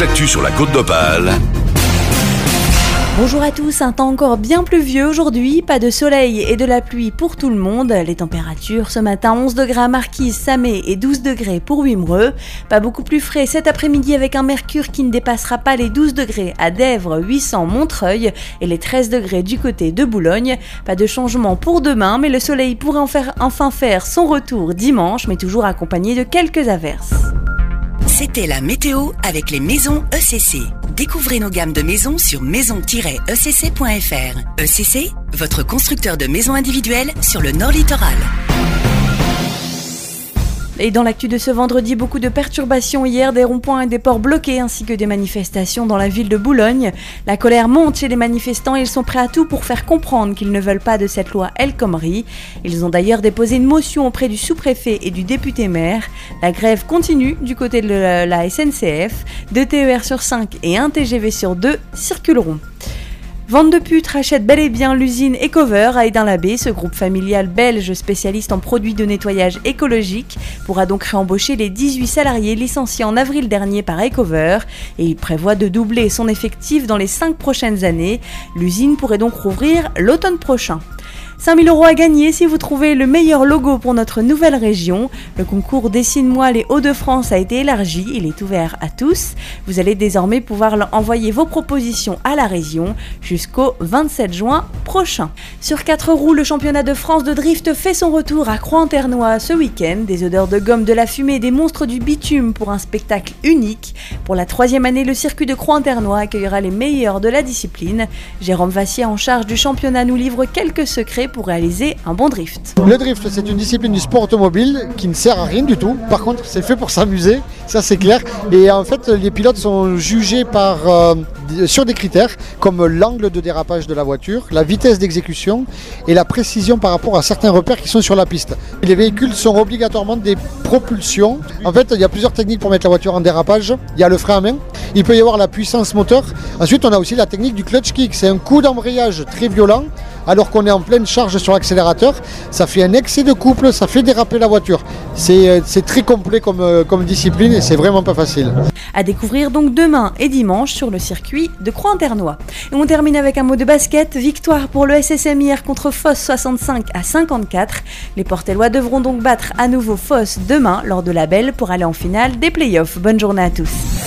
l'actu sur la Côte d'Opale. Bonjour à tous, un temps encore bien pluvieux aujourd'hui, pas de soleil et de la pluie pour tout le monde. Les températures ce matin 11 degrés à Marquise, Samé et 12 degrés pour Wimereux. Pas beaucoup plus frais cet après-midi avec un mercure qui ne dépassera pas les 12 degrés à Dèvres, 800, Montreuil et les 13 degrés du côté de Boulogne. Pas de changement pour demain, mais le soleil pourrait enfin faire son retour dimanche, mais toujours accompagné de quelques averses. C'était la météo avec les maisons ECC. Découvrez nos gammes de maisons sur maison-ecc.fr. ECC, votre constructeur de maisons individuelles sur le Nord Littoral. Et dans l'actu de ce vendredi, beaucoup de perturbations hier, des ronds-points et des ports bloqués ainsi que des manifestations dans la ville de Boulogne. La colère monte chez les manifestants et ils sont prêts à tout pour faire comprendre qu'ils ne veulent pas de cette loi El Khomri. Ils ont d'ailleurs déposé une motion auprès du sous-préfet et du député-maire. La grève continue du côté de la SNCF. 2 TER sur 5 et 1 TGV sur 2 circuleront. Vente de putes rachète bel et bien l'usine Ecover à Esdains-l'Abbé. Ce groupe familial belge spécialiste en produits de nettoyage écologique pourra donc réembaucher les 18 salariés licenciés en avril dernier par Ecover et il prévoit de doubler son effectif dans les 5 prochaines années. L'usine pourrait donc rouvrir l'automne prochain. 5 000 € à gagner si vous trouvez le meilleur logo pour notre nouvelle région. Le concours Dessine-moi les Hauts-de-France a été élargi, il est ouvert à tous. Vous allez désormais pouvoir envoyer vos propositions à la région jusqu'au 27 juin prochain. Sur 4 roues, le championnat de France de drift fait son retour à Croix-en-Ternois ce week-end. Des odeurs de gomme, de la fumée, des monstres du bitume pour un spectacle unique. Pour la 3e année, le circuit de Croix-en-Ternois accueillera les meilleurs de la discipline. Jérôme Vassier, en charge du championnat, nous livre quelques secrets pour réaliser un bon drift. Le drift, c'est une discipline du sport automobile qui ne sert à rien du tout. Par contre, c'est fait pour s'amuser, ça c'est clair. Et en fait, les pilotes sont jugés sur des critères comme l'angle de dérapage de la voiture, la vitesse d'exécution et la précision par rapport à certains repères qui sont sur la piste. Les véhicules sont obligatoirement des propulsions. En fait, il y a plusieurs techniques pour mettre la voiture en dérapage. Il y a le frein à main, il peut y avoir la puissance moteur. Ensuite, on a aussi la technique du clutch kick. C'est un coup d'embrayage très violent alors qu'on est en pleine charge sur l'accélérateur. Ça fait un excès de couple, ça fait déraper la voiture. C'est très complet comme discipline et c'est vraiment pas facile. À découvrir donc demain et dimanche sur le circuit de Croix-en-Ternois. Et on termine avec un mot de basket. Victoire pour le SSM hier contre Foss 65-54. Les Portellois devront donc battre à nouveau Foss demain lors de la Belle pour aller en finale des playoffs. Bonne journée à tous.